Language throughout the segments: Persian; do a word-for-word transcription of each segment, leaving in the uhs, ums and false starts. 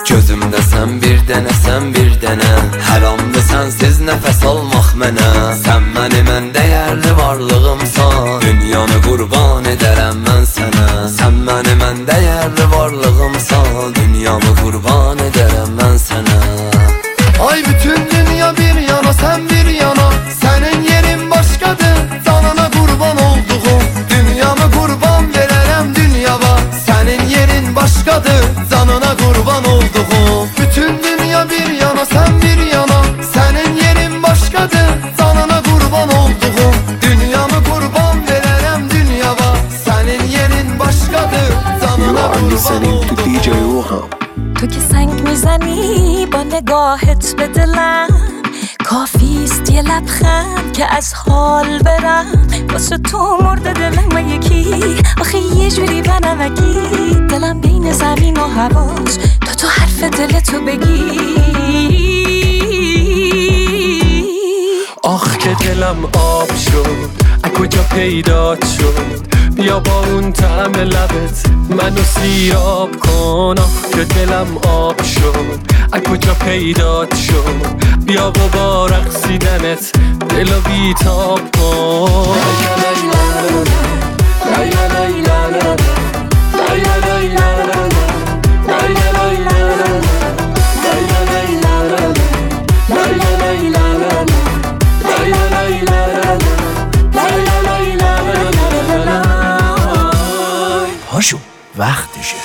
Gözümdə sən bir dənə, sən bir dənə. Hər anda sənsiz nəfəs almaq mənə. Sən mənim ən dəyərli varlığımsan. Dünyanı qurban edərəm mən sənə. Sən mənim ən dəyərli varlığımsan. Dünyanı qurban edərəm mən sənə. Ay bütün dünya bir yana, sen bir yana. Senin yerin başkadır, canına kurban olduğum. Dünyamı kurban vererem dünyaya. Senin yerin başkadır, canına kurban olduğum. Bütün dünya bir yana, sen bir yana. Senin yerin başkadır, canına kurban olduğum. Dünyamı kurban vererem dünyaya. Senin yerin başkadır, canına kurban olduğum. تو که سنگ میزنی با نگاهت به دلم، کافیست یه لبخند که از حال برم. واسه تو مرده دلم یکی، آخه یه جوری بنمکی. دلم بین زمین و هواست، تا تو حرف دلتو بگی. آخ که دلم آب شد، از کجا پیدات شد؟ بیا با اون طعم لبت منو سیراب کن. آخ که دلم آب شد، از کجا پیدات شد؟ بیا و با رقصیدنت دلو بیتاب کن. پاشو وقتشه.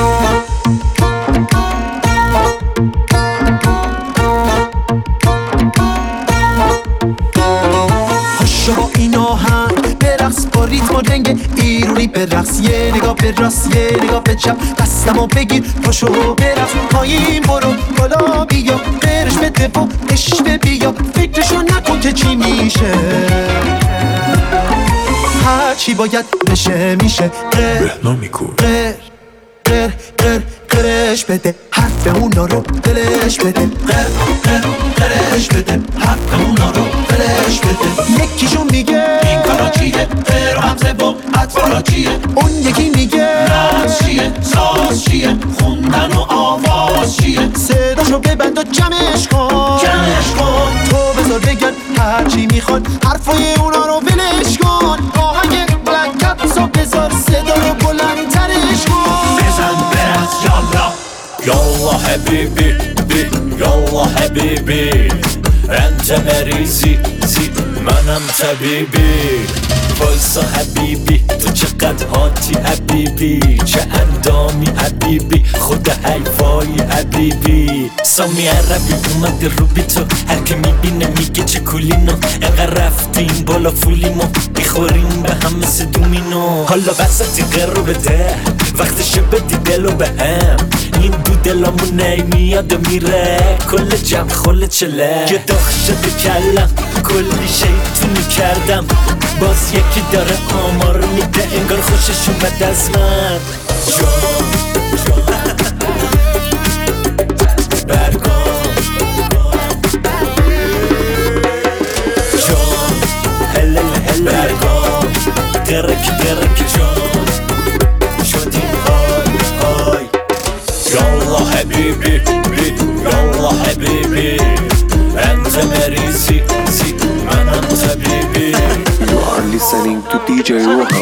پاشو با این آهنگ برقص، با ریتم و رنگ ایرونی برقص. یه نگاه به راست، یه نگاه به چپ، دستمو بگیر پاشو برقص. پایین برو بالا بیا، غیرش بده و عشق بیا. فکرشو نکن که چی میشه، هرچی باید بشه میشه. غیر غیر غیر غیر غیرش بده، حرف اونا رو دلش بده. غیر غیر غیرش بده، حرف اونا رو دلش بده. یکیشون میگه این کارا چیه، غیر و همزه و اطفالا چیه. اون یکی میگه رقص چیه، ساز چیه، خوندن و آواز چیه. صداشو ببند و جمعش کن، جمعش کن. تو بذار بگن هرچی میخواد، حرفای اونا رو ولش کن. آهنگ بلند کپسو بذار، صدا رو بلندترش کن. بزن برس یالا یالا حبیبی بی یالا حبیبی. انت مریضی زی منم طبیبی. وایسا حبیبی تو چقدر هاتی حبیبی. چه اندامی حبیبی، خود حیفایی حبیبی. سامی عربی اومده رو بی تو، هر که میبینه میگه چه کولینو. انقدر رفتیم بالا فولیمو، بیخوریم به هم مثل دومینو. حالا وسطی قرار بده، وقتشه بدی دلو به هم. این دو دلامون نیمیاد و میره، کل جمع خل چله. یه داغ شده کلم، کلی شیطونی کردم. باز یکی داره آمار میده، انگار خوشش اومد از من. جان برگام جان هلل هلل برگام درک درک جان شدیم های های. یالا حبیبی بی یالا حبیبی. انت مریضی زی منم طبیبی. You are listening to دی جی Rohan.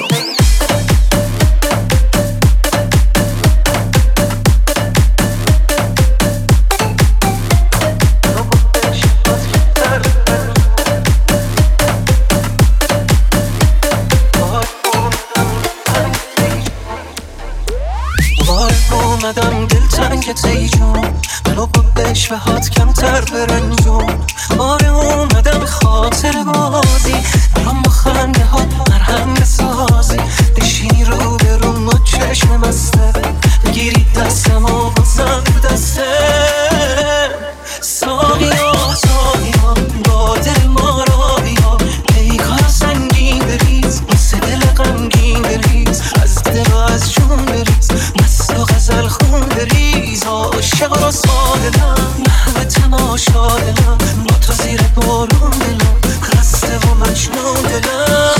اومدم دلتنگت ای جون، منو با بشوهات کمتر برنجون. آره اومدم به خاطر بازی، برام با خنده ها مرهم بسازی. بشینی رو به رو ما چشم بسته، بگیری دستم و بازم تو دسته. ساقیا ساقیا با دل ما را بیا، پیکار سنگین بریز، مثل دل غمگین بریز. از دل و از جون بریز، مست و غزل خون بریز. عاشق و سادلم، محو تماشا دلم. با تو زیر بارون دلم، خسته و مجنون دلم.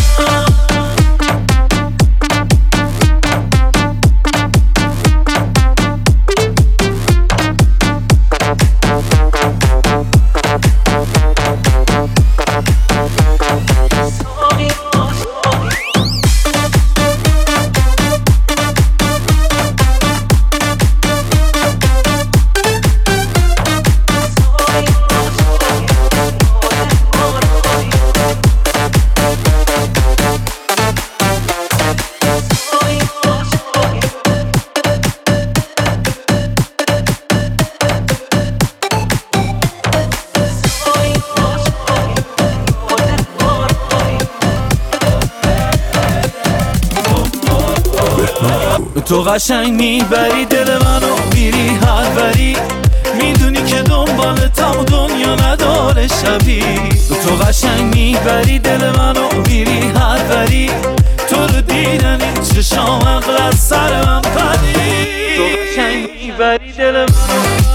تو قشنگ میبری دل منو میری هر بری، میدونی که دنبالتم و دنیا نداره شبی. تو قشنگ میبری دل منو میری هر بری، تو رو دیدن این چشام عقل از سر من پری. تو قشنگ میبری دل منو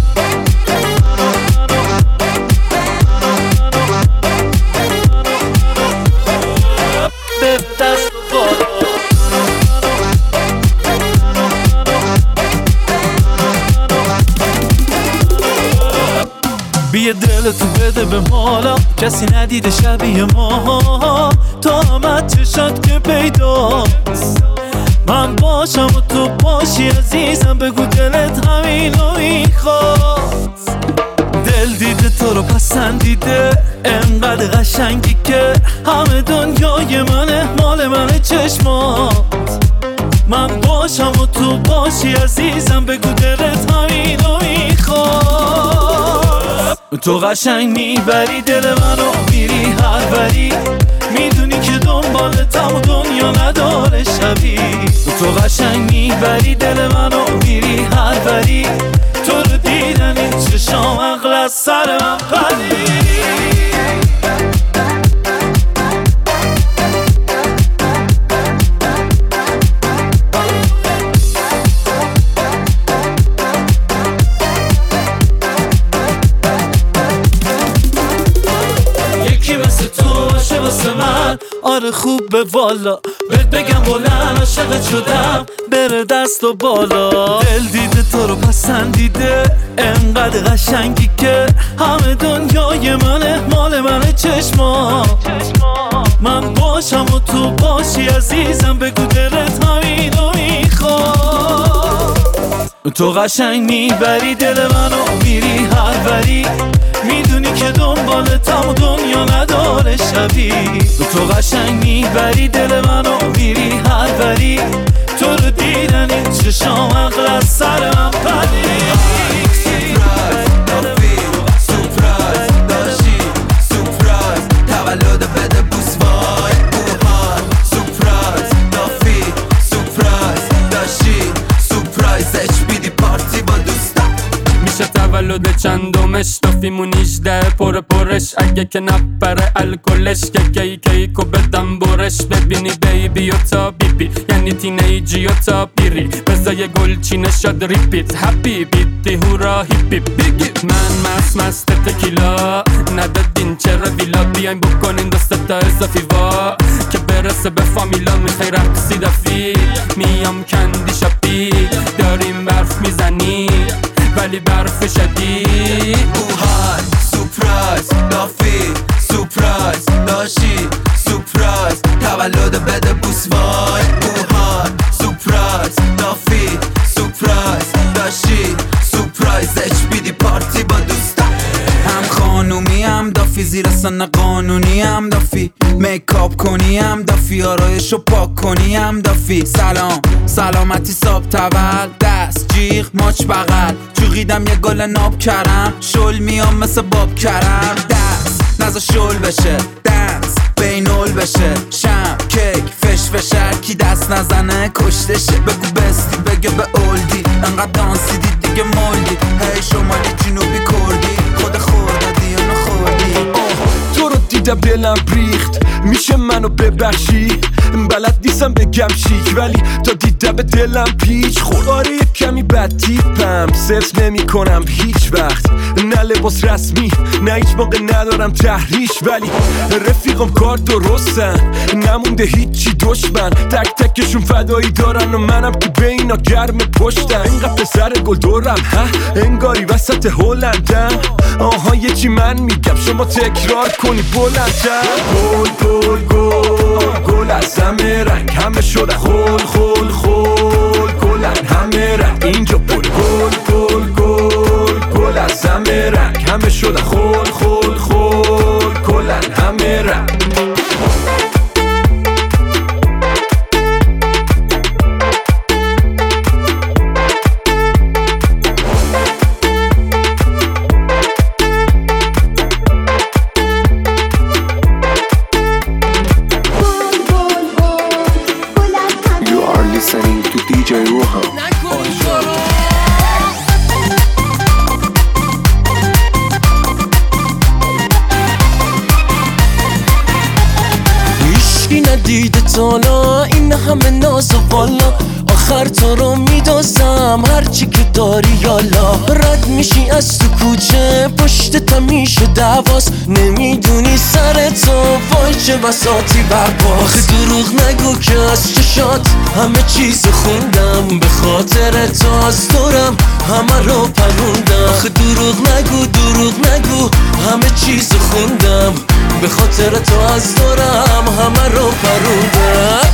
به دست بالا. بیا دلتو بده به مالا، کسی ندیده شبیه ما. تا آمد چشات که پیداست، من باشم و تو باشی عزیزم. بگو دلت همینو میخواد. دل دیده تو رو پسندیده، انقدر قشنگی که همه دنیای منه، مال منه چشمات. من باشم و تو باشی عزیزم. بگو دلت همینو میخواد. تو قشنگ میبری دل منو میری هر بری، میدونی که دنبالتم و دنیا نداره شبی. تو قشنگ میبری دل منو میری هر بری، تو رو دیدن این چشام عقل از سر من پری. آره خوب به والا، بهت بگم بلند عاشقت شدم، بره دست و بالا. دل دیده تو رو پسندیده، انقدر قشنگی که همه دنیای منه، مال منه چشما. من باشم و تو باشی عزیزم. بگو دلت همینو میخواد. تو قشنگ میبری دل منو میری هر بری، میدونی که دنبالتم و دنیا نداره شبی. تو قشنگ میبری دل منو میری هر بری، تو رو دیدن این چشام عقل از سر من پری. سورپرایز داشتی، سورپرایز تولد بده بوس وای اوهان. سورپرایز دافی، سورپرایز داشتی، سورپرایز اچ بی دی پارتی با دوستا. میشه تولد چندمش، دافیمون هجده پر پرش. اگه که نپره الکلش، که کی کیکو بدم برش. ببینی بیبی و تا بیبی، یعنی تینیجی و تا بیری. بزا یه گل چینه شد ریپیت، هپی بیتی هورا هیپی بیگی. من مست مست تکیلا، ندادین چرا ویلا. بیاین بکنین دوست تا اضافی وا، که برسه به فامیلا. میخوای رقصی دافی، میام کندی شاپی. داریم برف میزنی ولی برف شدید. اوهان سورپرایز دافی، سورپرایز داشتی، سورپرایز تولد بده بوس وای اوهان. سورپرایز دافی، سورپرایز داشتی، سورپرایز اچ بی دی پارتی با دوستا. هم خانومی هم دافی، زیر سن قانونی هم دافی. میکاپ کنی هم دافی، آرایشو پاک کنی هم دافی. سلام سلامتی صاحب تول، دست جیغ ماچ بغل. چوقیدم یه گل ناب کرم، شل میام مثل باب کرم. دست نزا شل بشه، دنس بینول بشه. شم کیک فش فشر، کی دست نزنه کشتشه. بگو بستی بگه به اولدی، انقدر دانسیدی دیگه مولدی. هی شمالی جنوبی کردی، خود خوردادی یا نخوردی. تو رو دیدم دلم ریخت، میشه منو ببخشی؟ بلد نیستم بگم شیک، ولی تا دیدم به دلم پیچ خورد. آره یه کمی بد تیپم، صرف نمی کنم هیچ وقت. نه لباس رسمی، نه هیچ موقع ندارم تحریش. ولی رفیقم کار درستن، نمونده هیچی دشمن. تک تکشون فدایی دارن و منم که به اینا گرم پشتم. اینقدر پسر گل دورم، ها انگاری وسط هلندم. آها یه چی من میگم شما تکرار کنی بلندم. گل گل گل گل از همه رنگ، همه شدن خول خول خول. گلن همه رنگ اینجا بول. گل گل گل گل از همه رنگ، همه شدن خول خول خول. گلن همه رنگ. listening to D J دیده تالا این همه ناز و والا آخر تو رو میدازم هرچی که داری یالا رد میشی از تو کوچه پشتت میشه دواست نمیدونی سر تو وای چه بساطی برباست دروغ نگو که از چشات همه چیز خوندم به خاطر تو از دورم همه رو پروندم آخه دروغ نگو دروغ نگو همه چیز خوندم به خاطر تو از دورم همه رو پروندم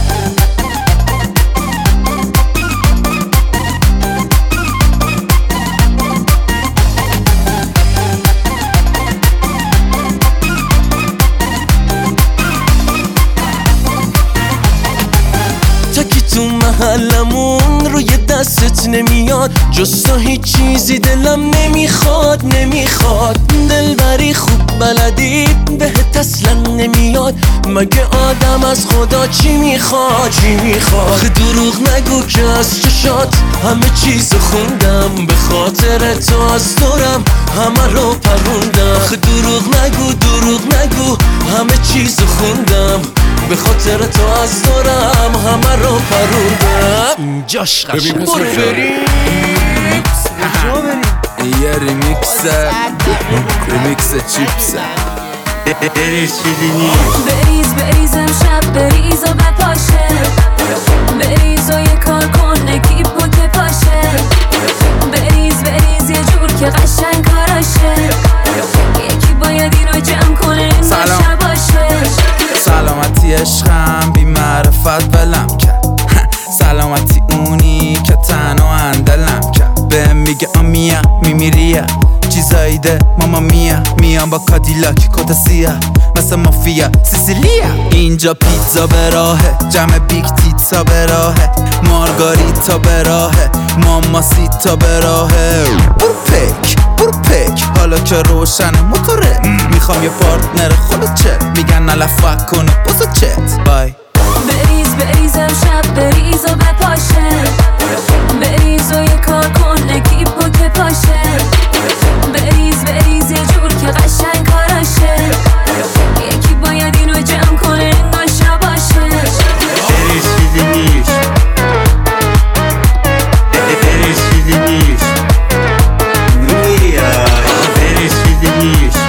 تو محلمون روی دستت نمیاد جز تو هیچ چیزی دلم نمیخواد نمیخواد دلبری خوب بلدی بهت اصلا نمیاد مگه آدم از خدا چی میخواد چی میخواد دروغ نگو که از چشات همه چیز خوندم به خاطر تو از دورم همه رو پروندم دروغ نگو دروغ نگو همه چیز خوندم به خاطر تو از دورم همه رو پروندم اینجاش قشنگ برو بریم یه ریمیکسه ریمیکس چیپسه بریز بریز امشب بریز و بپاشه بریز و یه کار کن نکیب و که پاشه بریز بریز یه جور که قشنگ کاراشه یکی باید اینو جمع کنه این باشه باشه سلامتی عشقم بی معرفت بلم کرد سلامتی اونی که تنها اندلم کرد به میگه آمیا میمیریا چیزایی ده ماما میا میام با کادیلاک کت سیاه مثل مافیا سیسیلیا اینجا پیتزا به راهه جمع بیگ تیتزا به راهه مارگاریتا به راهه ماما سیتا به راهه برو پک برو پک حالا که روشن موتوره میخوام یه پارتنر خودت چه میگن نلفک کنه بازو چت بای بریز بریز امشب بریز و بپاشه بریز و یه کار کن نکیب و که پاشه بریز بریز یه جور که قشنگ کاراشه یکی باید اینو جمع کنه انگار شباشه بریز چیزی نیست بریز چیزی نیست رویا بریز چیزی نیست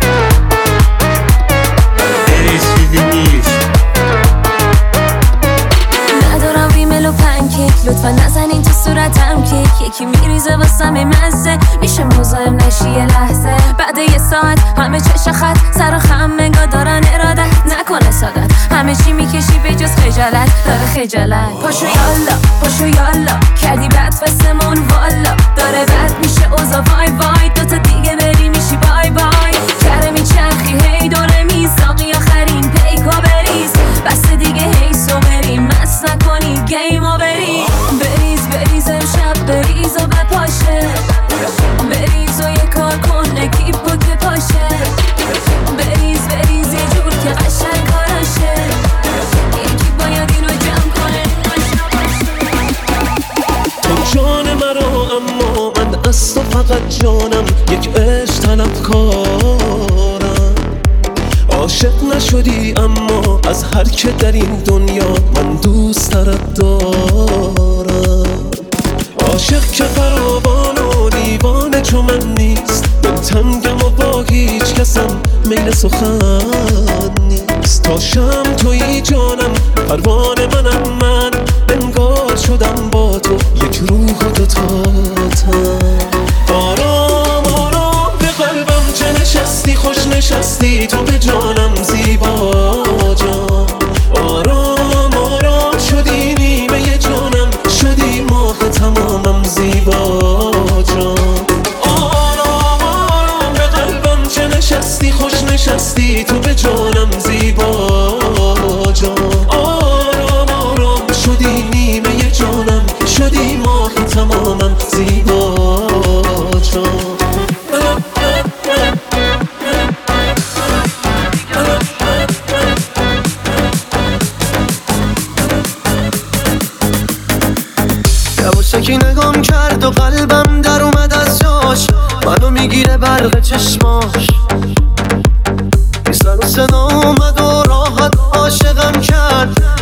بریز چیزی نیست ندارم ریمل و پنکیک لطفا نزنین تو صورتم کیک یکی میریزه واسم مزه میشه مزاحم نشی یه لحظه بعد یه ساعت همه چش خط سر و خم منگا دارن ارادت نکنه سادت همه چی میکشی به جز خجالت داره خجالت پاشو یالا پاشو یالا کردی بد فسمون والا داره بد میشه اوزا وای وای دوتا دیگه بری میشی بای بای کره میچرخی هی دوره میزاقی آخرین پیکا بریز بس دیگه هی سو بریم مس نکنی گیمو بری بریز بریز امشب بریز و بپاشه بریز و یه کار کن نکیب و که پاشه بریز بریز یه جور که قشنگ کاراشه یکی باید اینو جمع کنه تو جان مرا اما من از تو فقط جانم یک عشق طلبکارم عاشق نشدی اما از هر که در این دنیا من دوست دارت دارم عاشق که فراوان و دیوانه چو من نیست دل تنگم و با هیچ کسم میل سخن نیست تا شم تویی جانم پروانه منم من انگار شدم با تو یک روح و دو تاتم آرام آرام به قلبم چه نشستی خوش نشستی تو به جانم زیبا جان آرام آرام شدی نیمه جانم شدی ماه تمامم زیبا جان آرام آرام به قلبم چه نشستی خوش نشستی تو به جانم زیبا جان آرام آرام شدی نیمه جانم شدی ماه تمامم زیبا جان یکی نگام کرد و قلبم در اومد از جاش منو میگیره برق چشماش بی سر و صدا اومد و راحت عاشقم کرد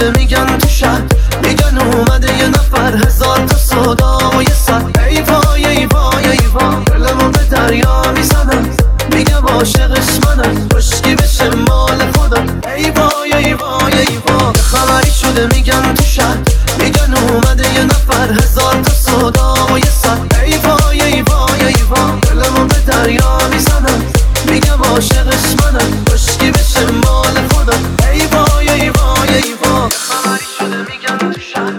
شده میگن تو شهر، میگن اومده یه نفر هزار تا صدا و یه سر. ای وای ای وای ای وای دلمو به دریا میزنم، میگم عاشقش منم بشکی بشه مال خودم. ای وای ای وای ای وای خبری شده میگن تو شهر، میگن اومده یه نفر هزار تا صدا و یه سر. ای وای ای وای ای وای دلمو به دریا میزنم، میگم عاشقش منم بشکی بشه مال خودم. ای وای ای وای ای وای خبری شده میگن تو شهر.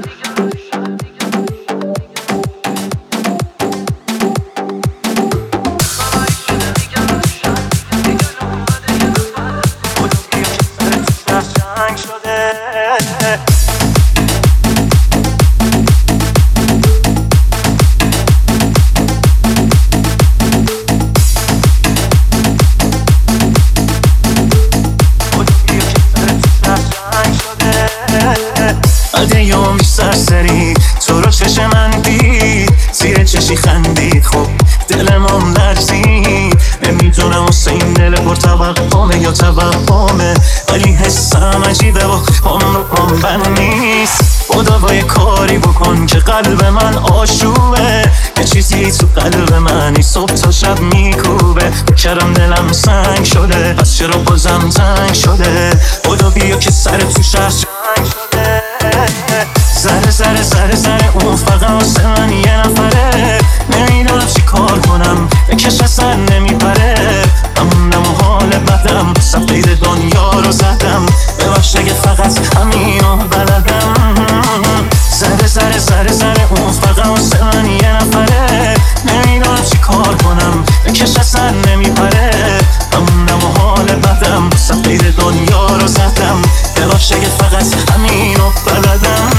یومی سرسری تو رو چشم من دید، زیر چشی خندید، خب دلمم لرزید. نمیدونم حسین دل پر توقمه یا توهمه، ولی حسم عجیبه و هم رو هم بند نیست. خدا با یه کاری بکن که قلب من آشوبه، یه چیزی تو قلب منی صبح تا شب میکوبه. بکرم دلم سنگ شده، پس چرا بازم تنگ شده؟ خدا بیا که سر تو شهر جنگ شده. زره زره زره زره اون فقط واسه من یه نفره، نمیدونم چی کار کنم بکش اصلا نمیپره. همونم و حال بدم صفحه دنیا رو زدم، ببخش اگه فقط همینو بلدم. زره زره زره زره اون فقط واسه من یه نفره، نمیدونم چی کار کنم بکش اصلا نمیپره. همونم و حال بدم صفحه دنیا رو زدم، ببخش اگه فقط همینو بلدم.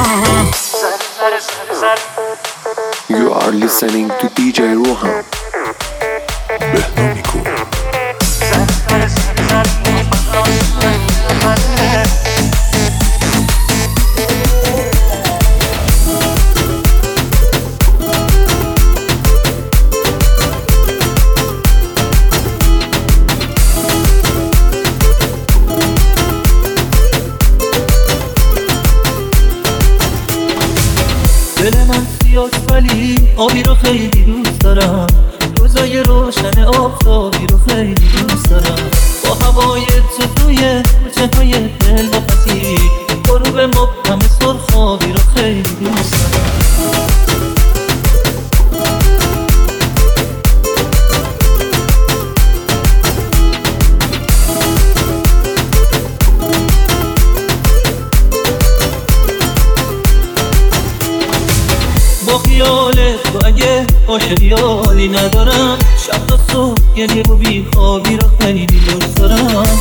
You are listening to دی جی روحان. بهنامیکو دل من سیاست ولی آبی رو خیلی دوست دارم، روزای روشن آفتابی رو خیلی دوست دارم. با هوای تو توی کوچه های دل بپسی، غروب مبهم سرخابی رو خیلی دوست دارم. با خیالت تو اگه عاشقی حالی ندارم، شب تا صبح گریه و بیخوابی رو خیلی دوست دارم.